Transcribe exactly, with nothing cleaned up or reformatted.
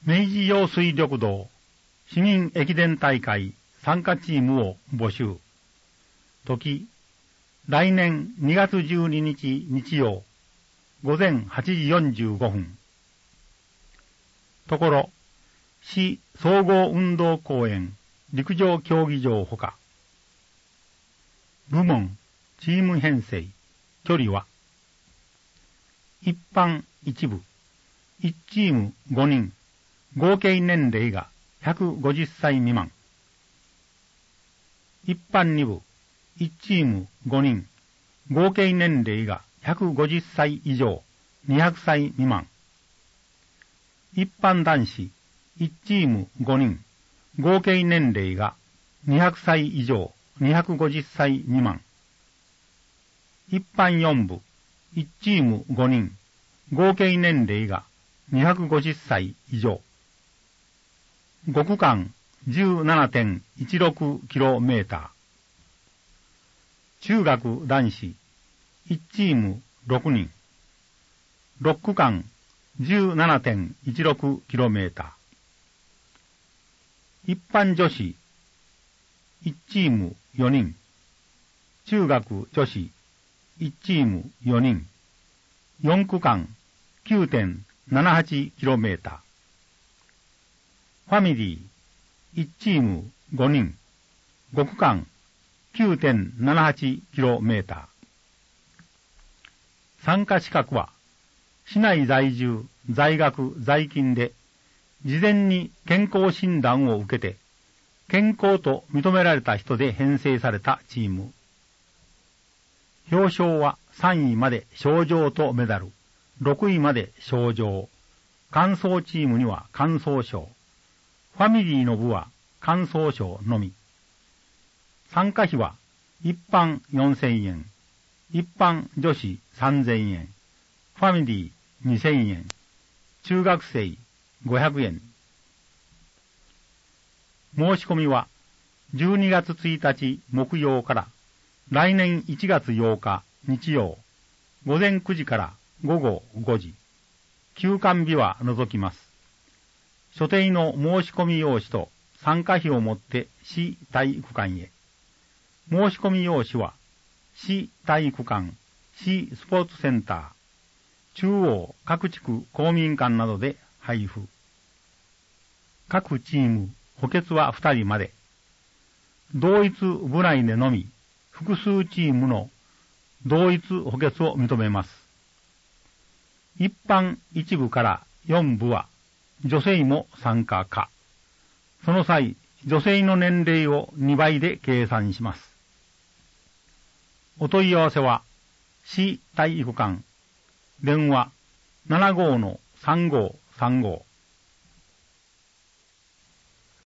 明治用水緑道市民駅伝大会参加チームを募集。時、来年にがつじゅうににち日曜、午前はちじよんじゅうごふん。ところ、市総合運動公園陸上競技場ほか。部門、チーム編成、距離は、一般一部、いちチームごにん、合計年齢がひゃくごじゅっさい未満。一般二部、いちチームごにん、合計年齢がひゃくごじゅっさい以上、にひゃくさい未満。一般男子、いちチームごにん、合計年齢がにひゃくさい以上、にひゃくごじゅっさい未満。一般よん部、いちチームごにん、合計年齢がにひゃくごじゅっさい以上。ご区間 じゅうななてんいちろくキロメーター。中学男子、いちチームろくにん。ろく区間 じゅうななてんいちろくキロメーター。一般女子、いちチームよにん。中学女子、いちチームよにん。よん区間 きゅうてんななはちキロメーター。ファミリー、いちチームごにん。ご区間 きゅうてんななはちキロメーター。参加資格は、市内在住、在学、在勤で、事前に健康診断を受けて、健康と認められた人で編成されたチーム。表彰はさんいまで賞状とメダル、ろくいまで賞状、完走チームには完走賞、ファミリーの部は完走賞のみ。参加費は一般よんせんえん、一般女子さんぜんえん、ファミリーにせんえん、中学生ごひゃくえん。申し込みはじゅうにがつついたち木曜から来年いちがつようか日曜、午前くじから午後ごじ。休館日は除きます。所定の申し込み用紙と参加費を持って市体育館へ。申し込み用紙は市体育館、市スポーツセンター、中央各地区公民館などで配布。各チーム補欠はふたりまで。同一部内でのみ複数チームの同一補欠を認めます。一般一部から四部は女性も参加可。その際、女性の年齢をにばいで計算します。お問い合わせは、市体育館、電話 ななごーのさんごーさんごー。